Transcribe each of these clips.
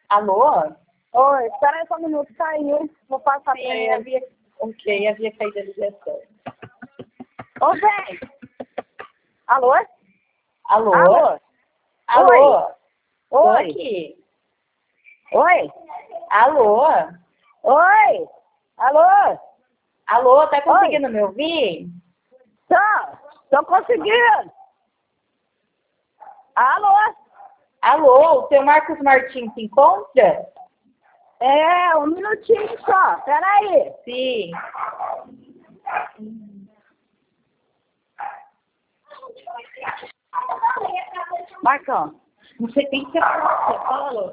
Alô? Oi, espera aí só um minuto, caiu. Vou passar pra Sim, ele. havia caído a ligação. Ô, vem! Alô? Alô? Alô? Alô? Tô Oi? aqui. Oi? Alô? Oi? Alô? Alô, tá conseguindo me ouvir? Tô conseguindo. Alô? Alô, o seu Marcos Martins se encontra? É, um minutinho só, peraí. Sim. Marcão. Você tem que falar, você falou.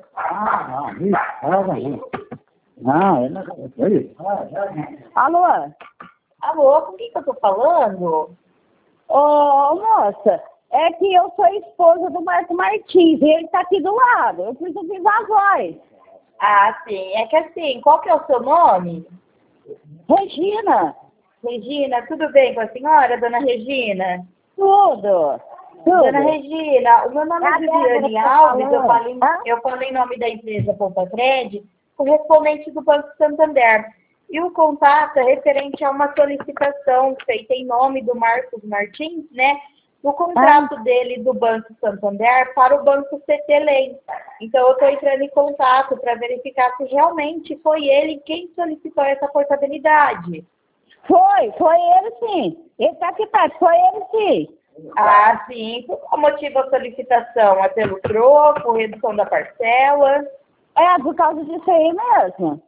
Alô? Alô, com quem que eu tô falando? Ô, moça, é que eu sou esposa do Marco Martins e ele tá aqui do lado. Eu preciso ouvir a voz. Ah, sim. É que assim, qual que é o seu nome? Regina, Regina, tudo bem com a senhora, dona Regina? tudo. Dona Regina, o meu nome é É a Débora Viviane que tá Alves, falando. Hã? eu falei em nome da empresa Poupa Cred, correspondente do Banco Santander. E o contato é referente a uma solicitação feita em nome do Marcos Martins, né? No contrato dele do Banco Santander para o Banco CT Então, eu estou entrando em contato para verificar se realmente foi ele quem solicitou essa portabilidade. Foi ele sim. Ele tá aqui perto, foi ele sim. Ah, sim. Por qual motivo da solicitação? É pelo troco, redução da parcela? É por causa disso aí mesmo.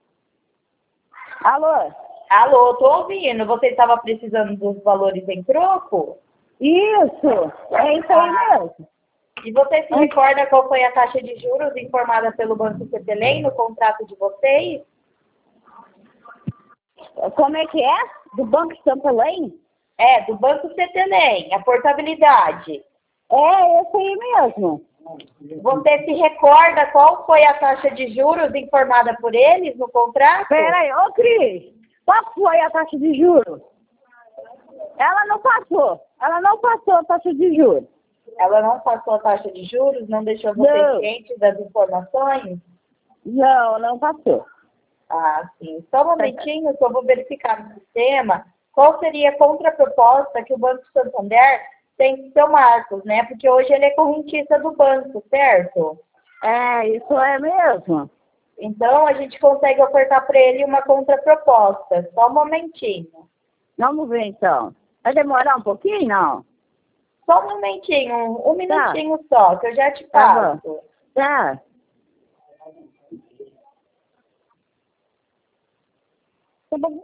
Alô? Alô, tô ouvindo. Você estava precisando dos valores em troco? Isso, é isso aí mesmo. E você se recorda qual foi a taxa de juros informada pelo Banco CTLM no contrato de vocês? Como é que é? Do Banco Santander? É, do Banco CTLM, a portabilidade. É esse aí mesmo. Você se recorda qual foi a taxa de juros informada por eles no contrato? Pera aí, ô Cris, qual foi a taxa de juros? Ela não passou a taxa de juros. Ela não passou a taxa de juros, não deixou vocês Não. cientes das informações? Não passou. Ah, sim. Só um momentinho que eu vou verificar no sistema qual seria a contraproposta que o Banco Santander tem com o seu Marcos, né? Porque hoje ele é correntista do banco, certo? É, isso é mesmo. Então, a gente consegue ofertar para ele uma contraproposta. Só um momentinho. Vamos ver então. Vai demorar um pouquinho, não? Só um momentinho, um Tá. minutinho só, que eu já te Tá passo. bom. Tá. Tá bom.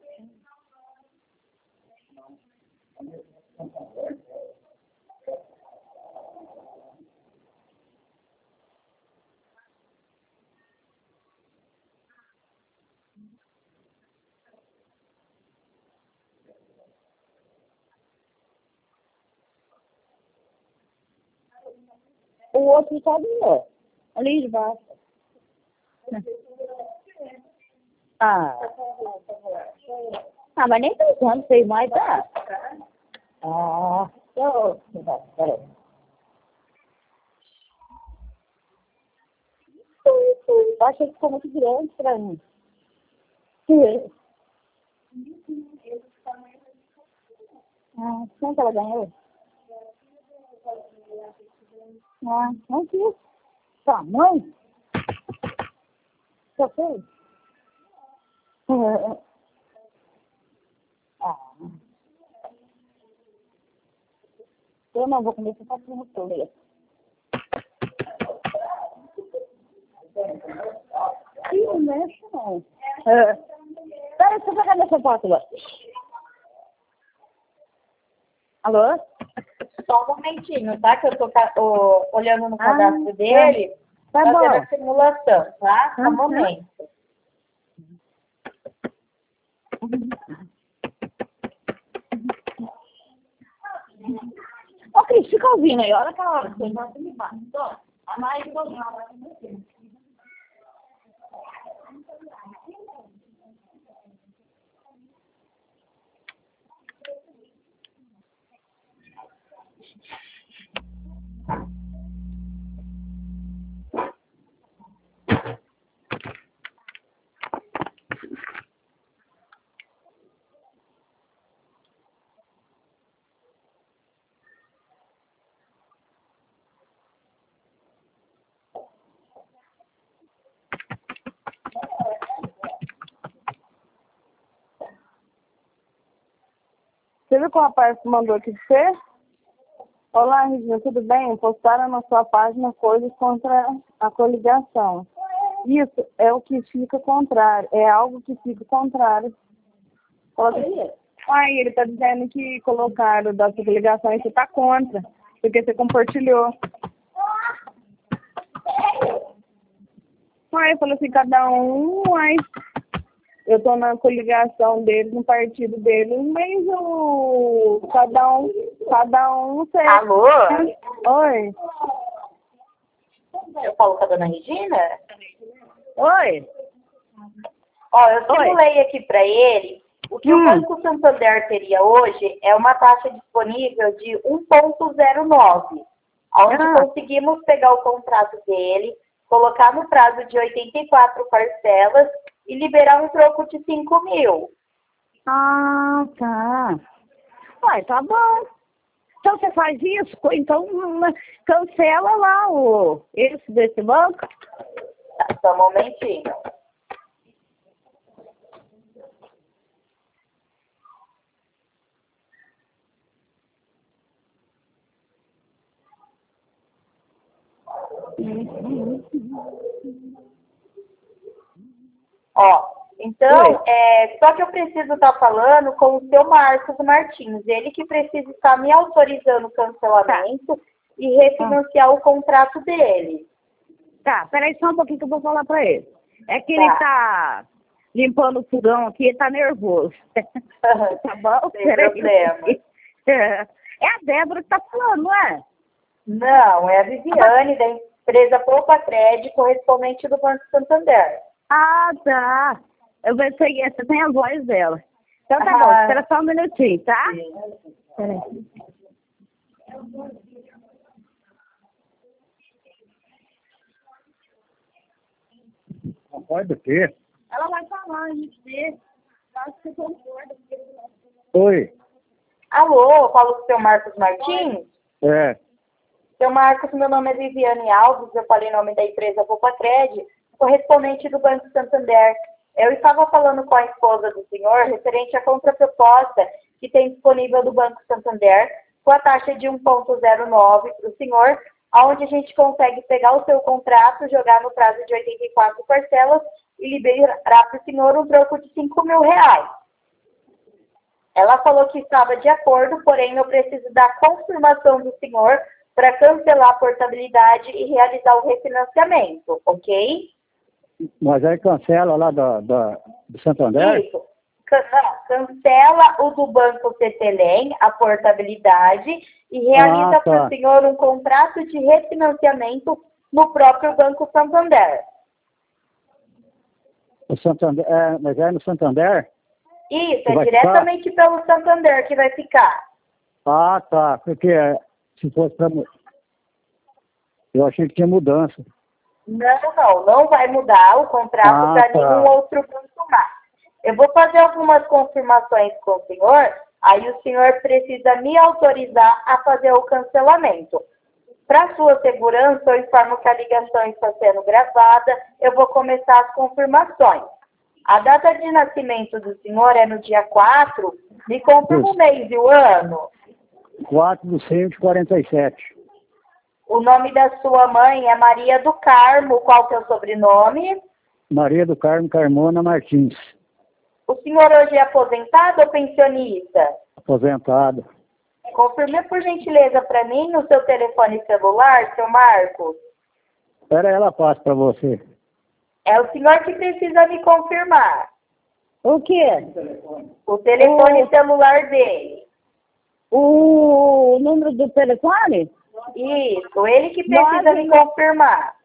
O outro tá ali de baixo. Ah. Ah, mas nem 2 anos fez mais, tá? Ah. Peraí. Eu achei que ficou muito grande pra mim. Ah, quanto ela ganhou? Ah, não quis. Tamanho? Só fez? Ah, eu não vou comer esse papinho todo. Ih, não mexe não. Peraí, deixa eu pegar meu sapato lá. Alô? Só um momentinho, tá? Que eu tô olhando no cadastro dele, Tá fazendo bom. a simulação, tá? Só um momento. Ô, Cris, fica ouvindo aí. Olha aquela hora que você vai me bate. A mais de 2 horas. viu que o rapaz mandou aqui pra você? Olá, Regina, tudo bem? Postaram na sua página coisas contra a coligação. Isso é o que fica contrário, é algo que fica contrário. Aí ele tá dizendo que colocaram da sua coligação e você tá contra, porque você compartilhou. Aí eu falei assim, cada um, mas eu tô na coligação deles, no partido deles, mas cada um sei. Alô? Oi. Eu falo com a dona Regina? Oi. Ó, eu simulei aqui para ele. O que o Banco Santander teria hoje é uma taxa disponível de 1,09, onde conseguimos pegar o contrato dele, colocar no prazo de 84 parcelas e liberar um troco de 5 mil. Ah, tá. Uai, tá bom. Então você faz isso? Então cancela lá esse desse banco. Tá, só um momentinho. Ó, então, só que eu preciso estar falando com o seu Marcos Martins, ele que precisa estar me autorizando o cancelamento e refinanciar o contrato dele. Tá, peraí só um pouquinho que eu vou falar pra ele. É que ele tá limpando o fogão aqui, ele tá nervoso. Tá bom? Sem problema. É a Débora que tá falando, não é? Não, é a Viviane, da empresa Poupa Crédito, correspondente do Banco Santander. Ah, tá. Eu pensei que você tem a voz dela. Então tá bom, espera só um minutinho, tá? Peraí. Pode ter. Ela vai falar, a gente vê. Acho que você concorda. Oi. Alô, falo com o seu Marcos Martins? É. Seu Marcos, meu nome é Viviane Alves, eu falei em nome da empresa Poupa Crédito, correspondente do Banco Santander. Eu estava falando com a esposa do senhor referente à contraproposta que tem disponível do Banco Santander com a taxa de 1,09 para o senhor, onde a gente consegue pegar o seu contrato, jogar no prazo de 84 parcelas e liberar para o senhor um troco de 5 mil reais. Ela falou que estava de acordo, porém eu preciso da confirmação do senhor para cancelar a portabilidade e realizar o refinanciamento, ok? Mas aí cancela lá do Santander? Isso. Cancela o do Banco Cetelem, a portabilidade, e realiza para o senhor um contrato de refinanciamento no próprio Banco Santander. O Santander, mas é no Santander? Isso, é diretamente pelo Santander que vai ficar. Ah, tá. Porque se fosse para... Eu achei que tinha mudança. Não vai mudar o contrato para nenhum outro banco mais. Eu vou fazer algumas confirmações com o senhor, aí o senhor precisa me autorizar a fazer o cancelamento. Para sua segurança, eu informo que a ligação está sendo gravada, eu vou começar as confirmações. A data de nascimento do senhor é no dia 4, me confirma o mês e o ano. 4/5/47. O nome da sua mãe é Maria do Carmo, qual que é o sobrenome? Maria do Carmo Carmona Martins. O senhor hoje é aposentado ou pensionista? Aposentado. Confirme, por gentileza, para mim, no seu telefone celular, seu Marcos. Espera, ela passa para você. É o senhor que precisa me confirmar. O quê? O telefone celular dele. O número do telefone? Isso, ele que precisa me confirmar.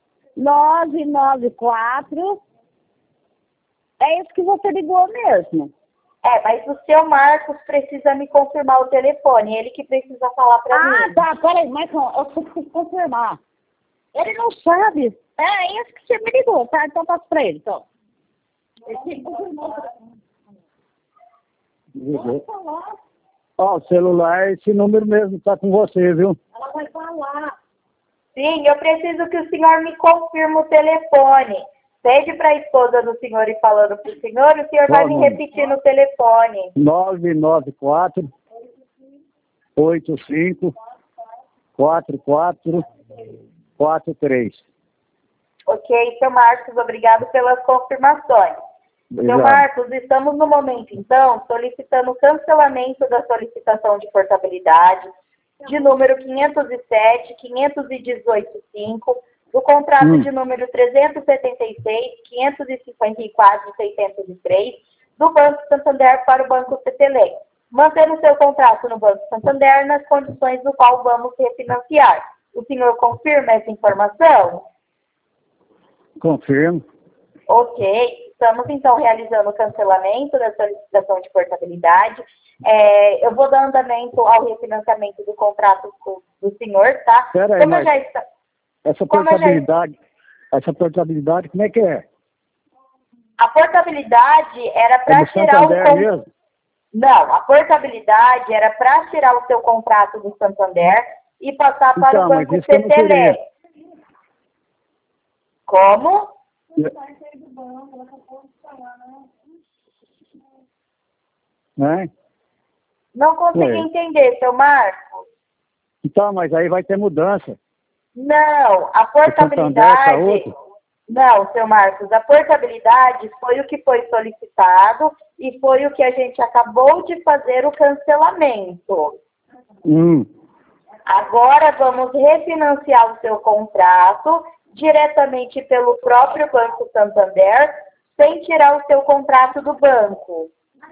994. É isso que você ligou mesmo. Mas o seu Marcos precisa me confirmar o telefone, ele que precisa falar para mim. Ah, tá, peraí, mas eu preciso confirmar. Ele não sabe. É esse que você me ligou, tá? Então passo pra ele, então. Ele confirmou. Pode falar. Ó, o celular, esse número mesmo tá com você, viu? Ela vai falar. Sim, eu preciso que o senhor me confirme o telefone. Pede para a esposa do senhor ir falando para o senhor vai me repetir no telefone. 994 854443. Ok, seu Marcos, obrigado pelas confirmações. Seu Marcos, estamos no momento, então, solicitando o cancelamento da solicitação de portabilidade de número 507.518.5, do contrato de número 376.554.603, do Banco Santander para o Banco CTLM, mantendo seu contrato no Banco Santander nas condições do qual vamos refinanciar. O senhor confirma essa informação? Confirmo. Ok, estamos então realizando o cancelamento da solicitação de portabilidade. Eu vou dar andamento ao refinanciamento do contrato do senhor, tá? Espera aí, mas essa portabilidade, como é que é? A portabilidade era para do tirar Santander mesmo? Não, a portabilidade era para tirar o seu contrato do Santander e passar para o Banco CTLM. Como? Né? Não consegui entender, seu Marcos. Então, mas aí vai ter mudança. Não, a portabilidade... Não, seu Marcos, a portabilidade foi o que foi solicitado e foi o que a gente acabou de fazer o cancelamento. Agora vamos refinanciar o seu contrato diretamente pelo próprio Banco Santander, sem tirar o seu contrato do banco.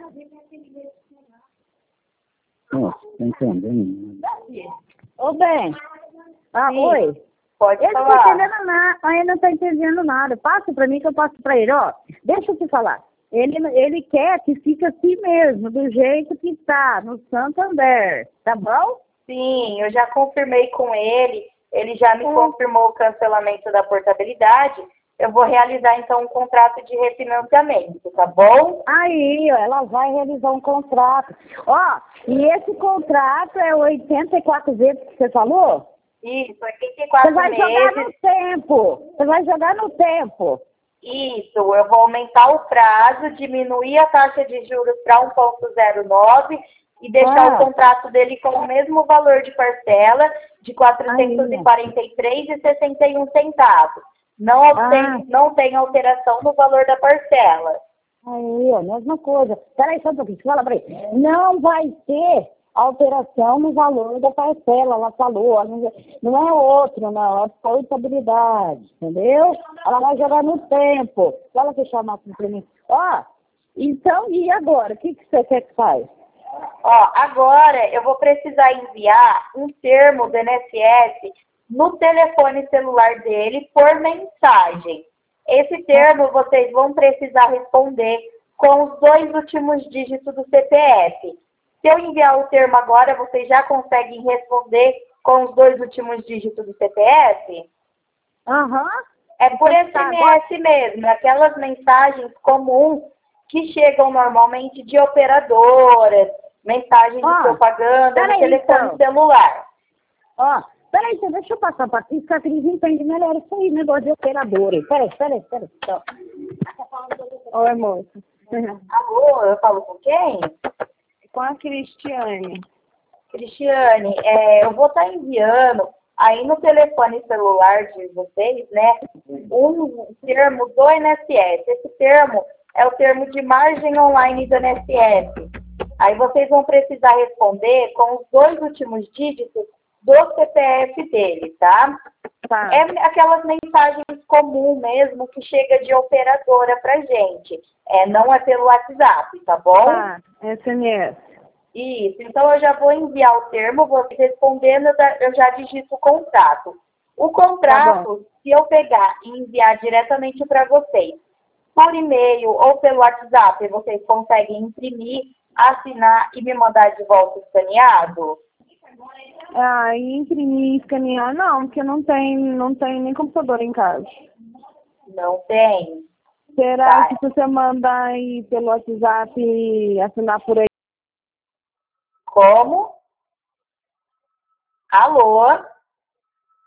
Nossa, não entendendo. Ô, bem. Oi. Pode falar. Não tá entendendo nada, ele não está entendendo nada. Passa para mim que eu passo para ele. Ó, deixa eu te falar. Ele quer que fique assim mesmo, do jeito que está, no Santander. Tá bom? Sim, eu já confirmei com ele. Ele já me confirmou o cancelamento da portabilidade. Eu vou realizar, então, um contrato de refinanciamento, tá bom? Aí, ó, ela vai realizar um contrato. Ó, e esse contrato é 84 vezes que você falou? Isso, 84 meses. Você vai jogar no tempo. Você vai jogar no tempo. Isso, eu vou aumentar o prazo, diminuir a taxa de juros para 1,09 e deixar o contrato dele com o mesmo valor de parcela de R$ 443,61. Não tem alteração no valor da parcela. Aí, ó, mesma coisa. Peraí, só um pouquinho, fala pra ele. Não vai ter alteração no valor da parcela, ela falou. Não é outro, não, é portabilidade, entendeu? Ela vai jogar no tempo. Fala fechar a máquina pra mim. Ó, então, e agora? O que você quer que faz? Ó, agora eu vou precisar enviar um termo do INSS no telefone celular dele por mensagem. Esse termo vocês vão precisar responder com os 2 últimos dígitos do CPF. Se eu enviar o termo agora, vocês já conseguem responder com os 2 últimos dígitos do CPF? É por SMS mesmo, aquelas mensagens comuns que chegam normalmente de operadoras, mensagens de propaganda no telefone celular. Ó, peraí, deixa eu passar para ti, que a Cris entende melhor isso aí, negócio de operadora. Peraí. Oi, moça. Alô, eu falo com quem? Com a Cristiane. Cristiane, eu vou estar enviando aí no telefone celular de vocês, né, um termo do INSS. Esse termo é o termo de margem online do INSS. Aí vocês vão precisar responder com os 2 últimos dígitos do CPF dele, tá? É aquelas mensagens comuns mesmo que chega de operadora pra gente. Não é pelo WhatsApp, tá bom? SMS. Isso, então eu já vou enviar o termo, vou respondendo, eu já digito o contrato. O contrato, se eu pegar e enviar diretamente para vocês, por e-mail ou pelo WhatsApp, vocês conseguem imprimir, assinar e me mandar de volta escaneado? Imprimir e escanear não, porque não tem nem computador em casa. Não tem? Será que se você mandar aí pelo WhatsApp e assinar por aí? Como? Alô?